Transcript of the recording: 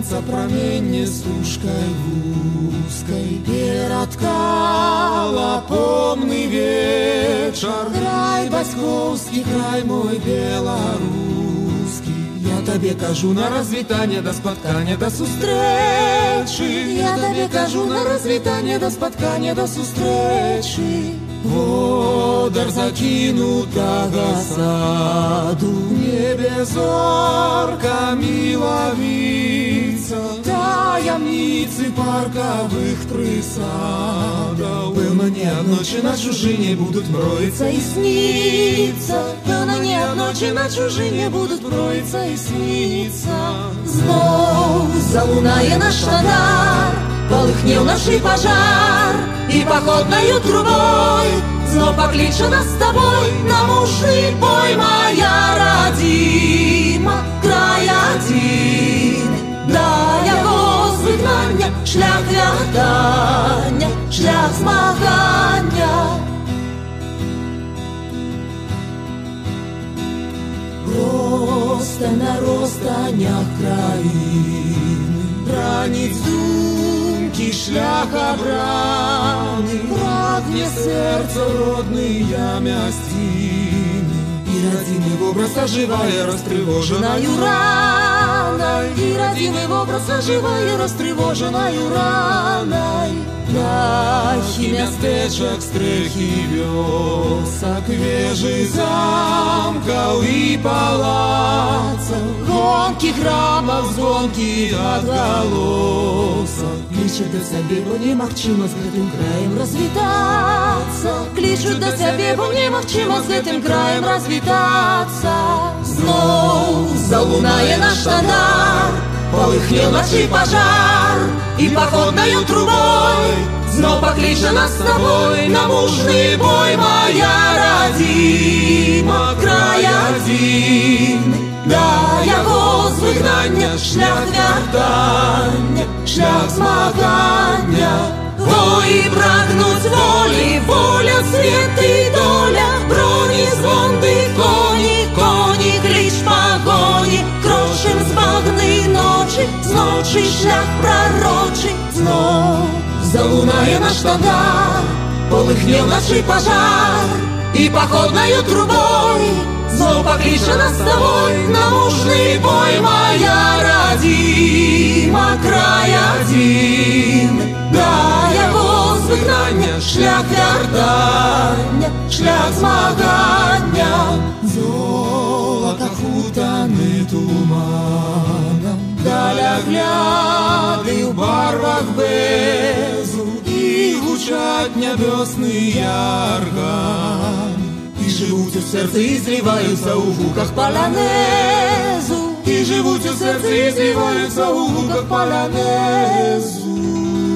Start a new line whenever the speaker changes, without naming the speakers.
сонца праменне стужкай вузкай ператкала помны вечар. Край бацькоўскі, край мой беларускі. Я табе кажу на развітанне, да спаткання, да сустрэчы. Я табе кажу на развітанне, да спаткання, да сустрэчы. Водар закінутага саду, небе зорка мілавіца, таямніцы паркавых прысадаў. Пэўна, не аднойчы на чужыне будуць мроіцца і сніцца. Пэўна, не аднойчы на чужыне будуць мроіцца і сніцца. Зноў залунае наш шадар, полыхне ў нашы пажар, і паходнаю трубой знов пакліча нас з табой на мужны бой. Моя радзіма, край адзін, да яго звыгнання шлях вяртання, шлях змагання. Проста на розстанях краіны раніць думкі шлях абраны. Прагне сэрца родныя мясціны, і радзімы вобраз ажывае растрывожанаю ранай. І радзімы вобраз ажывае растрывожанаю ранай. Дахі мястэчак, стрэхі вёсак, вежы замкаў і палацаў, гонкі храмаў, звонкі адгалосак. Клічуць да сябе, бо немагчыма з гэтым краем развітацца. Клічуць да сябе, бо немагчыма з гэтым краем развітацца. Зноў залунае наш шадар, полыхне ўначы пажар, і паходнаю трубой знов пакліча нас з табой на мужны бой. Моя радзіма, край адзін, да яго звыгнання шлях вяртання, шлях змагання. Воі прагнуць волі, воля, свет і доля, броні, звонды, коні, коні, кліч пагоні. Крочым з багны ночы, з ночы шлях прарочы. Знов залунае наш шадар, полыхне ўначы пажар, і паходнаю трубой знов пакліча нас з табой на мужны бой. Моя радзіма, край адзін, да яго звыгнання шлях вяртання, шлях змагання. Золата хутаны туманам, далягляды ў барвах безу, і гучаць нябёсныя арганы. І жывуць у сэрцы і зліваюцца ў гуках палянезу. І жывуць у сэрцы і зліваюцца ў гуках палянезу.